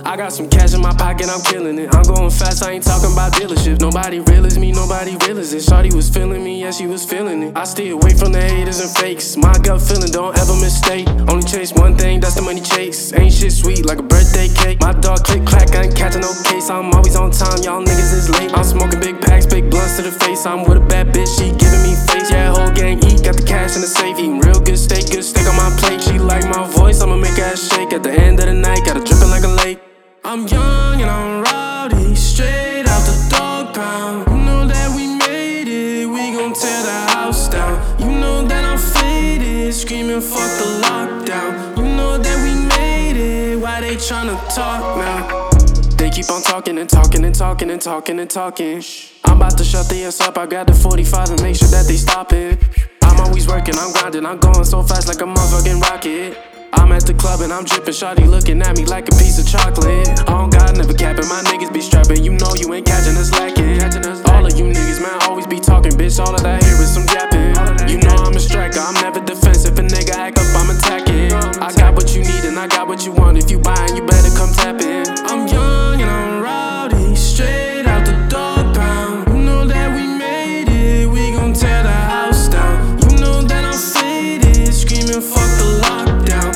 I got some cash in my pocket, I'm killing it. I'm going fast, I ain't talking about dealerships. Nobody real as me, nobody real as it. Shawty was feeling me, yeah, she was feeling it. I stay away from the haters and fakes. My gut feeling, don't ever mistake. Only chase one thing, that's the money chase. Ain't shit sweet like a birthday cake. My dog click clack, I ain't catching no case. I'm always on time, y'all niggas is late. I'm smoking big packs, big blunts to the face. I'm with a bad bitch, she giving me face. Yeah, whole gang eat, got the cash in the safe. Eating real good steak on my plate. She like my voice, I'ma make her shake. At the end of the night, got her dripping like a lake. I'm young and I'm rowdy, straight out the dog pound. You know that we made it, we gon' tear the house down. You know that I'm faded, screaming fuck the lockdown. You know that we made it, why they tryna talk now? They keep on talking and talking and talking and talking and talking. I'm about to shut the ass up, I got the 45 and make sure that they stop it. I'm always working, I'm grinding, I'm going so fast like a motherfucking rocket. I'm at the club and I'm dripping, shawty looking at me like a piece of chocolate. I don't got never capping, my niggas be strapping. You know you ain't catching us lacking. All of you niggas, man, always be talking, bitch. All that I hear is some yapping. You know I'm a striker, I'm never defensive. If a nigga act up, I'm attacking. I got what you need and I got what you want. If you buying, you better come tap in. I'm young and I'm rowdy, straight out the dog pound. You know that we made it, we gon' tear the house down. You know that I'm faded, screaming fuck the lockdown.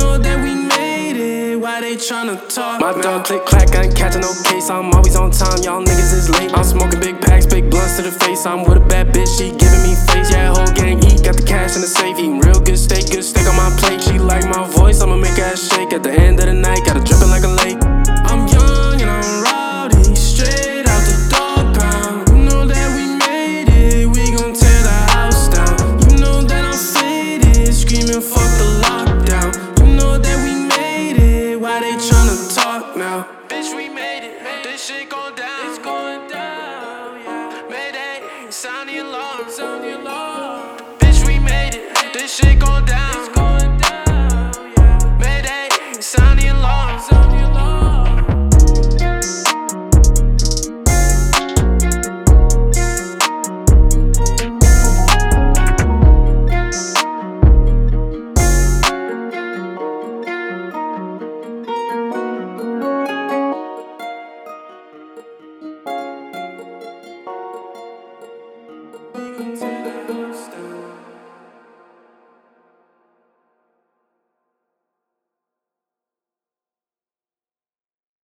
They tryna talk. My dog click clack, I ain't catching no case. I'm always on time, y'all niggas is late. I'm smoking big packs, big blunts to the face. I'm with a bad bitch, she giving me face. Yeah, whole gang eat, got the cash in the safe. Eating real good steak on my plate. She like my voice, I'ma make her shake. At the end of the night, got her dripping like a lake. I'm young and I'm rowdy, straight out the dog pound. You know that we made it, we gon' tear the house down. You know that I'm faded, screaming fuck the lockdown. You know that we why they tryna talk now? Bitch, we made it. This shit going down. It's going down. Yeah. Mayday. Sound the alarm. Sound the alarm. Bitch, we made it. This shit going down.